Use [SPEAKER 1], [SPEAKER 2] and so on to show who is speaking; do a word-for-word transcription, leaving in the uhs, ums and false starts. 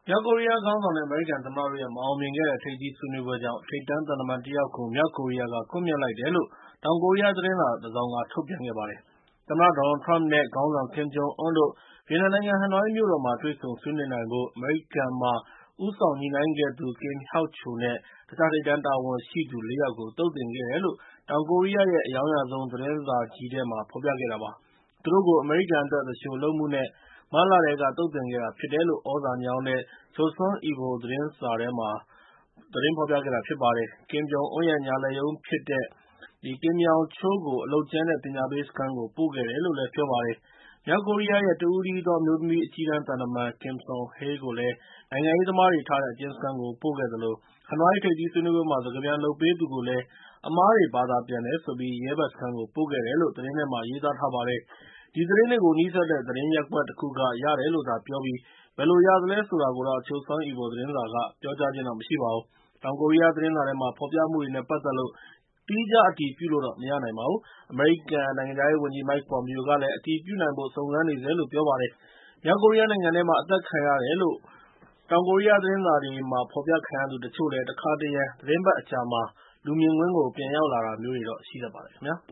[SPEAKER 1] မြောက်ကိုရီးယားခေါင်းဆောင်နဲ့ အမေရိကန်သမ္မတတို့ရဲ့ မအောင်မြင်ခဲ့တဲ့ ထိပ်သီးဆွေးနွေးပွဲကြောင့် ထိပ်တန်းသံတမန်တယောက်ကို မြောက်ကိုရီးယားက ကွပ်မျက်လိုက်တယ်လို့ တောင်ကိုရီးယားသတင်းစာတစောင်က ထုတ်ပြန်ခဲ့ပါတယ်။ သမ္မတ ဒေါ်နယ်လ်ထရမ့် နဲ့ ခေါင်းဆောင် ကင်ဂျုံအွန်းတို့ ဗီယက်နမ်နိုင်ငံ ဟနွိုင်းမြို့တော်မှာ တွေ့ဆုံဆွေးနွေးနိုင်ဖို့ အမေရိကန်မှာ ဦးဆောင်ညှိနှိုင်းခဲ့သူ Kim Hyok-chol နဲ့ တခြားထိပ်တန်းတာဝန်ရှိသူ လေး ယောက်ကို သုတ်သင်ခဲ့တယ်လို့ တောင်ကိုရီးယားရဲ့ အရောင်းရဆုံး သတင်းစာကြီးထဲမှာ ဖော်ပြခဲ့တာပါ။ သူတို့ကို အမေရိကန်အတွက် သူလျှိုလုပ်မှုနဲ့ မတ်လထဲက သုတ်သင်ခဲ့တာဖြစ်တယ်လို့ သြဇာညောင်းတဲ့ Chosun Ilbo သတင်းစာထဲမှာ သတင်းဖော်ပြခဲ့တာဖြစ်ပါတယ်။ ကင်ဂျုံအွန်းရဲ့ ညာလက်ရုံးဖြစ်တဲ့ Kim Yong-chol ကို အလုပ်ကြမ်းနဲ့ ပညာပေးစခန်းကို ပို့ခဲ့တယ်လို့လည်း ပြောပါတယ်။ မြောက်ကိုရီးယားရဲ့ တဦးတည်းသော အမျိုးသမီး အကြီးတန်းသံတမန် Kim Song-hye ကိုလည်း နိုင်ငံရေးသမားတွေထားတဲ့ အကျဉ်းစခန်းကို ပို့ခဲ့သလို၊ ဟနွိုင်းထိပ်သီးဆွေးနွေးပွဲမှာ စကားပြန်လုပ်ပေးသူကိုလည်း အမှားတွေဘာသာပြန်တယ်ဆိုပြီး ရဲဘက်စခန်းကို ပို့ခဲ့တယ်လို့ သတင်းထဲမှာ ရေးသားထားပါတယ်။ ဒီသတင်းတွေကို နီးစပ်တဲ့ သတင်းရပ်ကွက်တခုက ရတယ်လို့သာပြောပြီး ဘယ်လိုရသလဲဆိုတာကိုတော့ Chosun Ilbo သတင်းစာက ပြောကြားခြင်းမရှိပါဘူး။ တောင်ကိုရီးယားသတင်းစာထဲမှာ ဖော်ပြမှုတွေနဲ့ ပတ်သက်လို့ သီးခြားအတည်ပြုလို့တော့ မရနိုင်ပါဘူး။ အမေရိကန်နိုင်ငံခြားရေးဝန်ကြီး Mike Pompeo ကလည်း အတည်ပြုနိုင်ဖို့ စုံစမ်းနေဆဲလို့ ပြောပါတယ်။ မြောက်ကိုရီးယားနိုင်ငံထဲမှာ အသတ်ခံရတယ်လို့ တောင်ကိုရီးယားသတင်းစာတွေမှာ ဖော်ပြခံရသူတချို့လည်း တခါတရံ သီတင်းပတ်အကြာမှာ လူမြင်ကွင်းကို ပြန်ရောက်လာတာမျိုးတွေတော့ ရှိတတ်ပါတယ်ခင်ဗျာ။